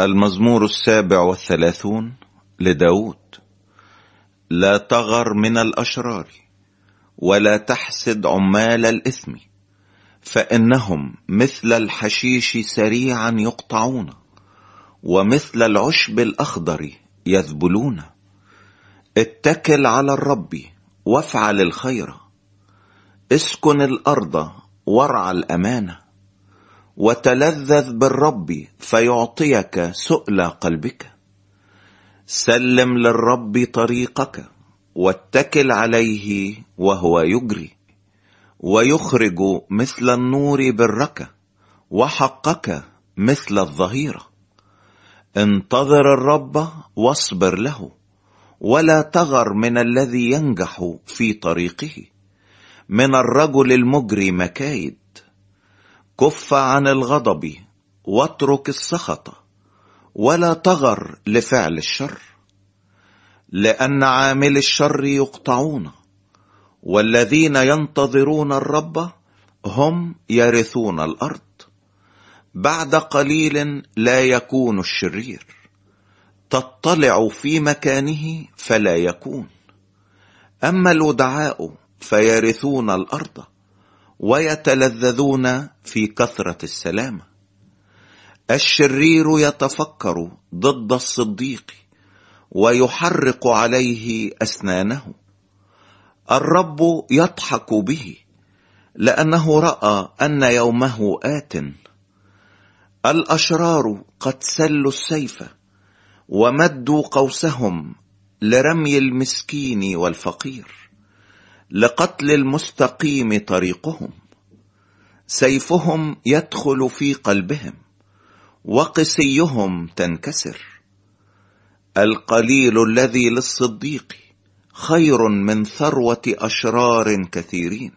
المزمور 37 لداود. لا تغر من الأشرار ولا تحسد عمال الإثم، فإنهم مثل الحشيش سريعا يقطعون، ومثل العشب الأخضر يذبلون. اتكل على الرب وافعل الخير، اسكن الأرض وارعى الأمانة، وتلذذ بالرب فيعطيك سؤل قلبك. سلم للرب طريقك واتكل عليه وهو يجري، ويخرج مثل النور برك، وحقك مثل الظهيرة. انتظر الرب واصبر له، ولا تغر من الذي ينجح في طريقه، من الرجل المجري مكايد. كف عن الغضب واترك السخط، ولا تغر لفعل الشر، لأن عامل الشر يقطعون، والذين ينتظرون الرب هم يرثون الأرض. بعد قليل لا يكون الشرير، تطلع في مكانه فلا يكون. أما الودعاء فيرثون الأرض، ويتلذذون في كثرة السلامة. الشرير يتفكر ضد الصديق، ويحرق عليه أسنانه. الرب يضحك به، لأنه رأى أن يومه آت. الأشرار قد سلوا السيف، ومدوا قوسهم لرمي المسكين والفقير، لقتل المستقيم طريقهم. سيفهم يدخل في قلبهم، وقسيهم تنكسر. القليل الذي للصديق خير من ثروة أشرار كثيرين،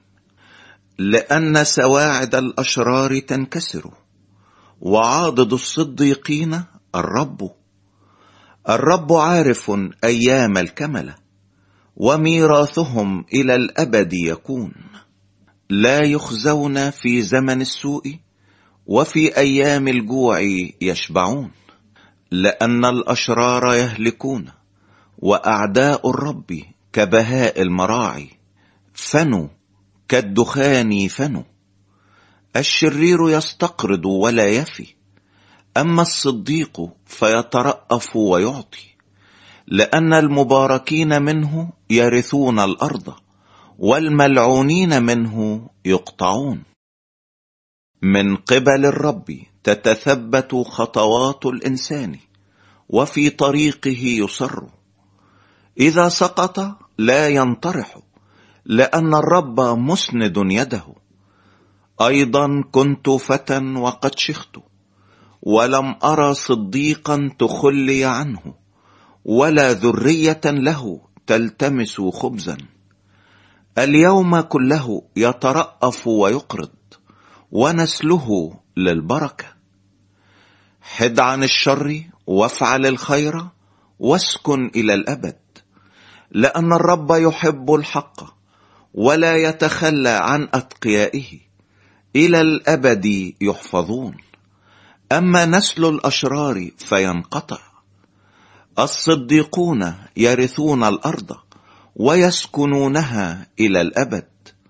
لأن سواعد الأشرار تنكسر، وعاضد الصديقين الرب. الرب عارف أيام الكملة، وميراثهم إلى الأبد يكون. لا يخزون في زمن السوء، وفي أيام الجوع يشبعون. لأن الأشرار يهلكون، وأعداء الرب كبهاء المراعي، فنوا كالدخان فنوا. الشرير يستقرض ولا يفي، أما الصديق فيترأف ويعطي. لأن المباركين منه يرثون الأرض، والملعونين منه يقطعون. من قبل الرب تتثبت خطوات الإنسان، وفي طريقه يصر. إذا سقط لا ينطرح، لأن الرب مسند يده. أيضا كنت فتى وقد شخت، ولم أرى صديقا تخلي عنه، ولا ذرية له تلتمس خبزا. اليوم كله يترأف ويقرض، ونسله للبركة. حد عن الشر وافعل الخير، واسكن إلى الأبد. لأن الرب يحب الحق، ولا يتخلى عن أتقيائه، إلى الأبد يحفظون. أما نسل الأشرار فينقطع. الصديقون يرثون الأرض، ويسكنونها إلى الأبد.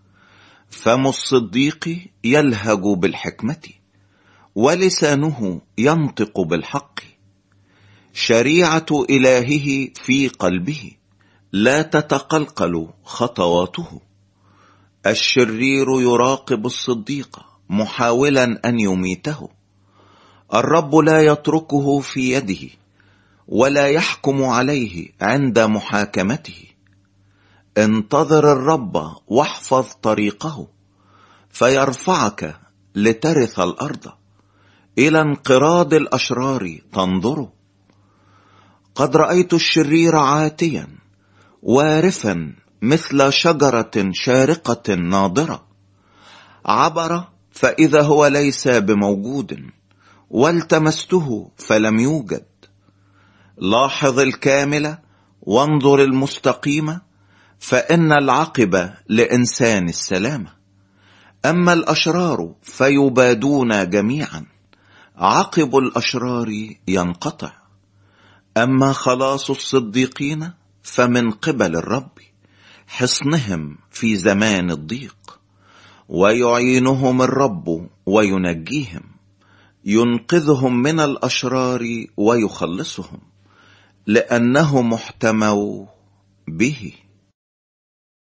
فم الصديق يلهج بالحكمة، ولسانه ينطق بالحق. شريعة إلهه في قلبه، لا تتقلقل خطواته. الشرير يراقب الصديق محاولا أن يميته. الرب لا يتركه في يده، ولا يحكم عليه عند محاكمته. انتظر الرب واحفظ طريقه، فيرفعك لترث الأرض. إلى انقراض الأشرار تنظر. قد رأيت الشرير عاتيا وارفا، مثل شجرة شارقة ناضرة. عبر فإذا هو ليس بموجود، والتمسته فلم يوجد. لاحظ الكامل وانظر المستقيم، فإن العقبة لإنسان السلامة. أما الأشرار فيبادون جميعا، عقب الأشرار ينقطع، أما خلاص الصديقين فمن قبل الرب، حصنهم في زمان الضيق. ويعينهم الرب وينجيهم، ينقذهم من الأشرار ويخلصهم، لأنهم احتموا به.